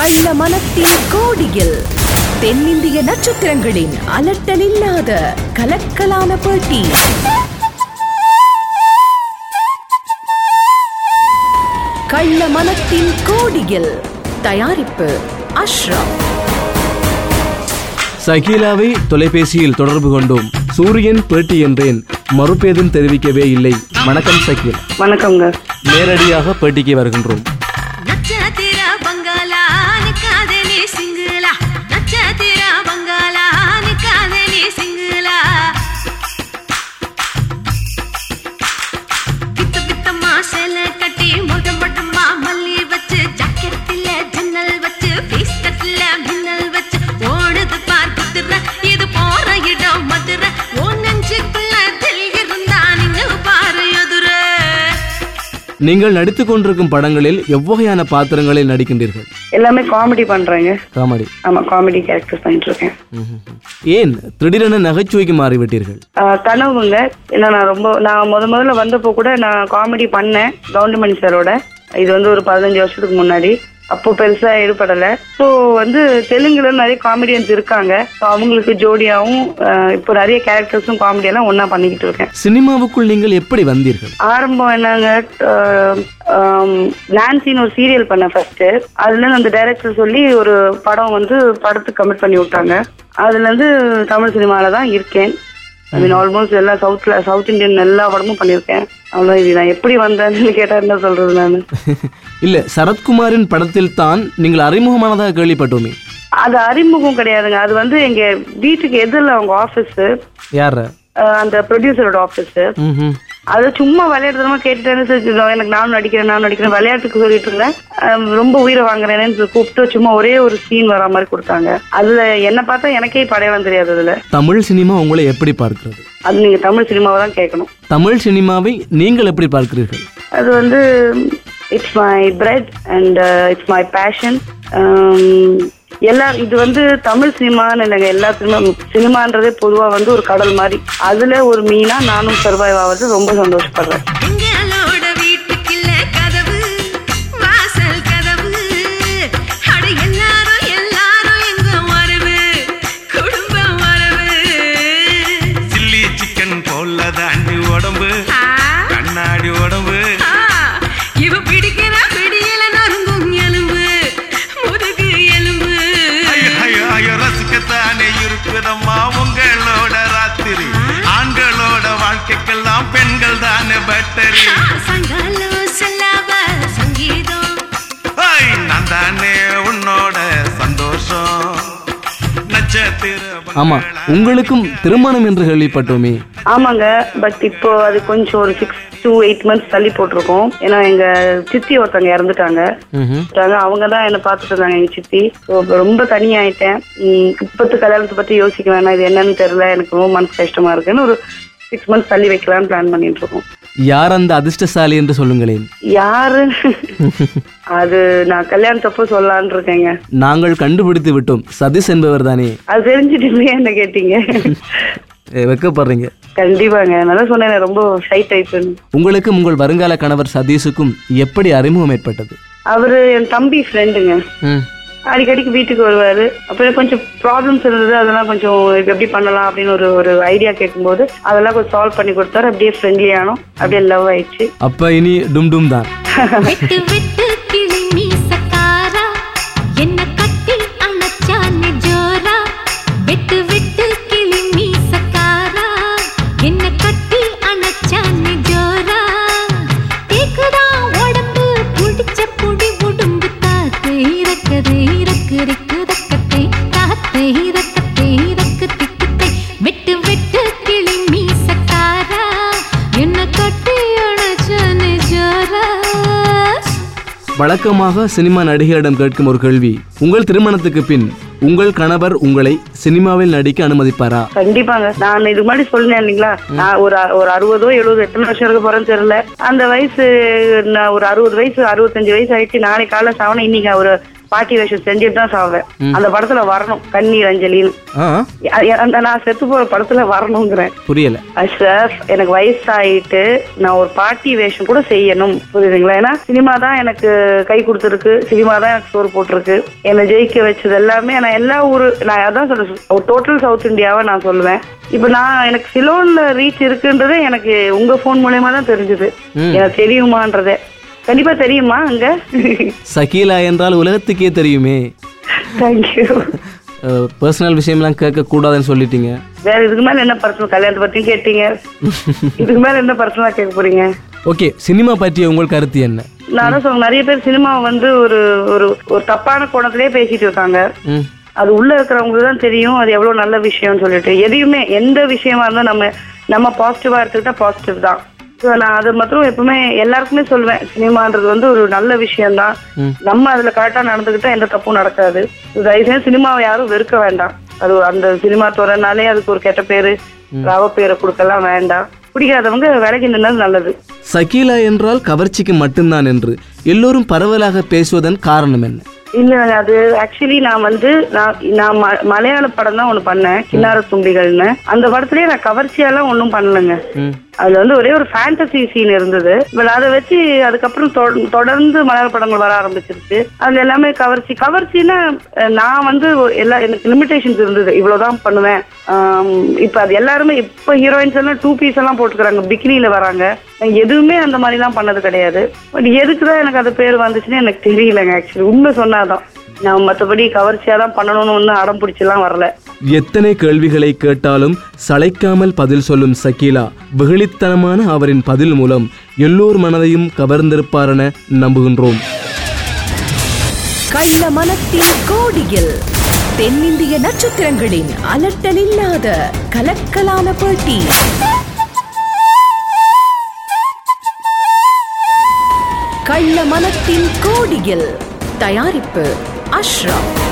கள்ள மனத்தின் கோடியில் தென்னிந்திய நட்சத்திரங்களின் அலட்டலில்லாத கலக்கலான பேட்டி. கள்ள மனத்தின் கோடியில். தயாரிப்பு அஷ்ரப். சகீலாவை தொலைபேசியில் தொடர்பு கொண்டோம். சூரியன் பேட்டி என்றேன், மறுபேதும் தெரிவிக்கவே இல்லை. வணக்கம் சகீல். வணக்கம்ங்க. நேரடியாக பேட்டிக்கு வருகின்றோம். நீங்கள் நடித்துக் கொண்டிருக்கும் படங்களில் எவ்வகையான பாத்திரங்களில் நடிக்கின்றீர்கள்? எல்லாமே காமெடி பண்றேங்க. காமெடி? ஆமா, காமெடி கேரக்டர்ஸ் பண்ணிட்டு இருக்கேன். ஏன் திடீரென நகைச்சுவைக்கு மாறிவிட்டீர்கள்? கனவுங்க. ஏன்னா நான் முதல்ல வந்தப்போ கூட நான் காமெடி பண்ணேன் கவுண்டமணி சாரோட. இது ஒரு 15 வருஷத்துக்கு முன்னாடி. அப்போ பெருசா ஈடுபடல. ஸோ தெலுங்குல நிறைய காமெடியன்ஸ் இருக்காங்க. அவங்களுக்கு ஜோடியாவும் இப்போ நிறைய கேரக்டர்ஸும் காமெடியெல்லாம் ஒன்னா பண்ணிக்கிட்டு இருக்கேன். சினிமாவுக்குள் நீங்கள் எப்படி வந்தீர்கள்? ஆரம்பம் என்னங்க, நான்சின்னு ஒரு சீரியல் பண்ணேன் ஃபர்ஸ்ட். அதுல அந்த டைரக்டர் சொல்லி ஒரு படம் படத்துக்கு கமிட் பண்ணி விட்டாங்க. அதுல இருந்து தமிழ் சினிமால தான் இருக்கேன். ஆல்மோஸ்ட் எல்லா சவுத் இந்தியன் எல்லா படமும் பண்ணியிருக்கேன். அவ்வளோ. இது நான் எப்படி வந்தேன்னு கேட்டா என்ன சொல்றது நான்? இல்ல, சரத்குமாரின் படத்தில் தான் நீங்கள் அறிமுகமானதாக கேள்விப்பட்டோமே. அது அறிமுகம் கிடையாதுங்க. அது எங்க வீட்டுக்கு எதிரில் அவங்க ஆபீஸ். யாரு? அந்த ப்ரொடியூசரோட ஆபீஸ். அது சும்மா விளையாடுறதுமா கேட்டுட்டேன்னு, எனக்கு நானும் நடிக்கிறேன் விளையாட்டுக்கு சொல்லிட்டு இருந்தேன். ரொம்ப உயிரை வாங்குறேன்னு கூப்பிட்டு சும்மா ஒரே ஒரு சீன் வர மாதிரி கொடுத்தாங்க. அதுல என்ன பார்த்தா எனக்கே படையெல்லாம் தெரியாது. அதுல தமிழ் சினிமா உங்களை எப்படி பார்க்கிறது? அது நீங்க தமிழ் சினிமாவை தான் கேட்கணும். தமிழ் சினிமாவை நீங்கள் எப்படி பார்க்கிறீர்கள்? அது it's my bread and it's my passion. இது தமிழ் சினிமான்னு இல்லைங்க, எல்லா சினிமான்றதே பொதுவா ஒரு கடல் மாதிரி. அதுல ஒரு மீனா நானும் சர்வைவ் ஆவது ரொம்ப சந்தோஷப்படுறேன். உடம்பு கண்ணாடி உடம்பு உங்களோட ராத்திரி ஆண்களோட வாழ்க்கைக்கெல்லாம் பெண்கள் தானே பேட்டரி. நான் தானே உன்னோட சந்தோஷம். ஆமா, உங்களுக்கும் திருமணம் என்று கேள்விப்பட்டோமே. ஆமாங்க, பட் இப்போ அது கொஞ்சம் ஒரு 6 to 8 months தள்ளி போட்டிருக்கோம். ஏன்னா எங்க சித்தி ஒருத்தவங்க இறந்துட்டாங்க. அவங்க தான் என்ன பாத்துட்டு இருந்தாங்க, எங்க சித்தி. ரொம்ப தனியாயிட்டேன். இப்பத்து கல்யாணத்தை பத்தி யோசிக்க வேணாம், இது என்னன்னு தெரியல, எனக்கு ரொம்ப மனசு கஷ்டமா இருக்குன்னு ஒரு 6 months தள்ளி வைக்கலாம்னு பிளான் பண்ணிட்டு இருக்கோம். யார் அந்த அதிர்ஷ்டசாலி என்று சொல்லுங்களேன். யாரு? அது நான் கல்யாணத்தப்போ சொல்லலான்னு இருக்கேங்க. நாங்கள் கண்டுபிடித்து விட்டோம், சதீஷ் என்பவர் தானே. அது தெரிஞ்சுட்டு என்ன கேட்டீங்க? வைக்கப்படுறீங்க? கண்டிப்பாங்க, நல்லா சொன்னேன், ரொம்ப ஷை டைப். உங்களுக்கும் உங்கள் வருங்கால கணவர் சதீஷுக்கும் எப்படி அறிமுகம் ஏற்பட்டது? அவரு என் தம்பி ஃப்ரெண்டுங்க. அடிக்கடிக்கு வீட்டுக்கு வருவாரு. அப்புறம் கொஞ்சம் ப்ராப்ளம்ஸ் இருந்தது, அதெல்லாம் கொஞ்சம் எப்படி பண்ணலாம் அப்படின்னு ஒரு ஐடியா கேட்கும்போது அதெல்லாம் கொஞ்சம் சால்வ் பண்ணி கொடுத்தாரு. அப்படியே ஃப்ரெண்ட்லி ஆனோம், அப்படியே லவ் ஆயிடுச்சு. அப்ப இனி டும் டும் தான். வழக்கமாக சினிமா நடிகரிடம் கேட்கும் ஒரு கேள்வி, உங்கள் திருமணத்துக்கு பின் உங்கள் கணவர் உங்களை சினிமாவில் நடிக்க அனுமதிப்பாரா? கண்டிப்பாங்க. நான் இது மாதிரி சொன்னேன் இல்லைங்களா, நான் ஒரு 60 70 எத்தனை வருஷம் இருக்க போறேன்னு தெரியல. அந்த வயசு நான் ஒரு 60 வயசு 65 வயசு ஆயிடுச்சு. நாளைக்கு காலை சாவன இன்னைக்கு ஒரு பாட்டி வேஷம் செஞ்சுட்டு தான் சாவேன். அந்த படத்துல வரணும் கண்ணீர் அஞ்சலின்னு. நான் செத்து போற படத்துல வரணுங்கிறேன். புரியல சார், எனக்கு வயசாயிட்டு நான் ஒரு பாட்டி வேஷம் கூட செய்யணும், புரியுதுங்களா? ஏன்னா சினிமா தான் எனக்கு கை கொடுத்துருக்கு, சினிமா தான் எனக்கு சோறு போட்டிருக்கு, என்னை ஜெயிக்க வச்சது எல்லாமே. நான் எல்லா நான் அதான் சொல்றேன், ஒரு டோட்டல் சவுத் இந்தியாவை நான் சொல்லுவேன். இப்ப நான் எனக்கு சிலோன்ல ரீச் இருக்குன்றதே எனக்கு உங்க போன் மூலமா தான் தெரிஞ்சது. எனக்கு தெரியுமான்றதே கண்டிப்பா தெரியுமா? அங்க சகீலா என்றால் உலகத்துக்கே தெரியுமே. தேங்க்யூ. பர்சனல் விஷயம்லாம் கேட்க கூடாதுன்னு சொல்லிட்டீங்க. வேற இதுக்கு மேல என்ன பர்சனல்? கல்யாணத்தை பத்தியும் கேட்டீங்க, இதுக்கு மேல என்ன பர்சனலா கேட்க போறீங்க? ஓகே, சினிமா பற்றிய உங்கள் கருத்து என்ன? நான் சொல்ல, நிறைய பேர் சினிமா வந்து ஒரு ஒரு தப்பான கோணத்திலே பேசிட்டு இருக்காங்க. அது உள்ள இருக்கிறவங்களுக்கு தான் தெரியும் அது எவ்வளவு நல்ல விஷயம்னு சொல்லிட்டு. எதையுமே எந்த விஷயமா இருந்தா நம்ம பாசிட்டிவா எடுத்துக்கிட்டா பாசிட்டிவ் தான். நான் அது மட்டும் எப்பவுமே எல்லாருக்குமே சொல்லுவேன், சினிமான்றது வந்து ஒரு நல்ல விஷயம் தான். நம்ம அதுல கரெக்டா நடந்துக்கிட்டா எந்த தப்பும் நடக்காது. தயவுசெய்து சினிமாவை யாரும் வெறுக்க வேண்டாம். அது அந்த சினிமா துறைனாலே அதுக்கு ஒரு கெட்ட பேரு, ரவ பேரை கொடுக்கலாம் வேண்டாம். பிடிக்காதவங்க விலகி நின்னது நல்லது. சகீலா என்றால் கவர்ச்சிக்கு மட்டும்தான் என்று எல்லோரும் பரவலாக பேசுவதன் காரணம் என்ன? இல்ல, அது ஆக்சுவலி நான் வந்து நான் மலையாள படம் தான் ஒண்ணு பண்ணேன், கிண்ணார தும்பிகள்னு. அந்த படத்துலயே நான் கவர்ச்சியெல்லாம் ஒன்னும் பண்ணலங்க. அதுல வந்து ஒரே ஒரு ஃபேண்டசி சீன் இருந்தது. அதை வச்சு அதுக்கப்புறம் தொடர்ந்து மலையாள படங்கள் வர ஆரம்பிச்சிருச்சு. அதுல எல்லாமே கவர்ச்சின்னா நான் வந்து எனக்கு லிமிடேஷன்ஸ் இருந்தது, இவ்வளவுதான் பண்ணுவேன். இப்ப அது எல்லாருமே இப்ப ஹீரோயின்ஸ் எல்லாம் 2 பீஸ் எல்லாம் போட்டுக்கிறாங்க, பிகினில வராங்க. எதுவுமே அந்த மாதிரி எல்லாம் பண்ணது கிடையாது. பட் எதுக்குதான் எனக்கு அது பேர் வந்துச்சுன்னு எனக்கு தெரியலங்க. ஆக்சுவலி உண்மை சொன்னாதான், நான் மற்றபடி கவர்ச்சியா தான் பண்ணணும்னு ஒன்னும் அடம் பிடிச்செல்லாம் வரல. எத்தனை கேள்விகளை கேட்டாலும் சளைக்காமல் பதில் சொல்லும் சகீலா வெகுளித்தனமான அவரின் பதில் மூலம் எல்லோர் மனதையும் கவர்ந்திருப்பார் என நம்புகின்றோம். கள்ள மனத்தின் கோடியில் தென்னிந்திய நட்சத்திரங்களின் அலட்டலில்லாத கலக்கலான பேட்டி. கள்ள மனத்தின் கோடியில். தயாரிப்பு அஷ்ரப்.